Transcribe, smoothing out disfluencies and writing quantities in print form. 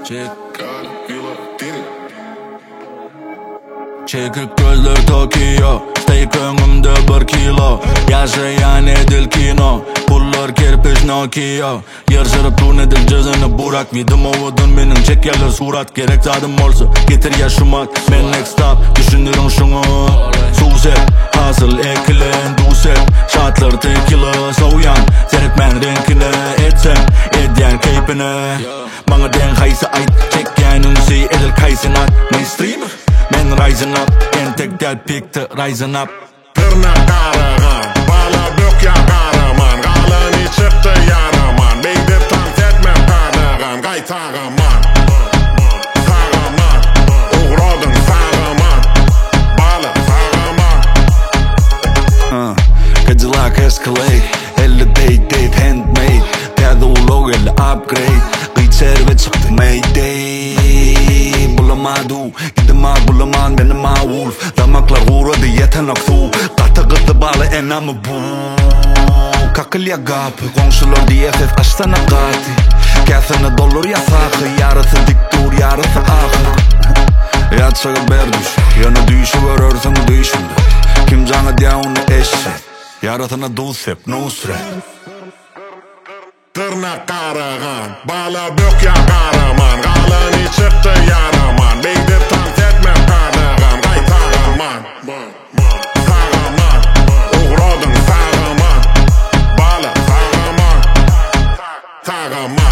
Çekik gözler Tokyo, stay köngümde 1 kilo. Yaşayan edil kino, pullar kerpiç Nokia. Yarışırıp turnedil cızını burak. Vidim ovudun menin çekerler surat. Gerek zadım olsa getir yaşımat. Men next stop, düşünürüm şunu. Susep, hasıl ekilen dusep. Şartlar tekila, soğuyan seyretmen renkine. Etsem, edyen keypine. Bana den kaysa ait, çekkenin şey edil kaysınat. Mainstreamer, men rising up, en tek del pikti rising up. Tırnak karagan, bala bök ya karaman. Galani çıktı yaraman. Beydi tant etmem karagan, gay tağaman. Tağaman, uğradın tağaman. Bala tağaman. Cadillac Escalade, elle date handmade. Perde ulog elle upgrade. Gıyçer ve çıktı mayday. Bulamadu, gidema bulaman benim wolf. Damaklar uğradı yetenek su. Katı kıtı bağlı enamı bu. Kakıl ya kapı, komşular DFF açtana katı. Kesene dolur ya sakı, yarısı diktur yarısı akı. Yatsağı berduş, yana düşü görürsün düşünde. Kim canı devunu eşek, yaratına dulsep nusret. Tırnak karagan, bala bök ya karaman. Galani çıktı yaraman. Beydi tant etmem karagan, gay tağaman. Tağaman, uğradın tağaman. Bala tağaman. Tağaman.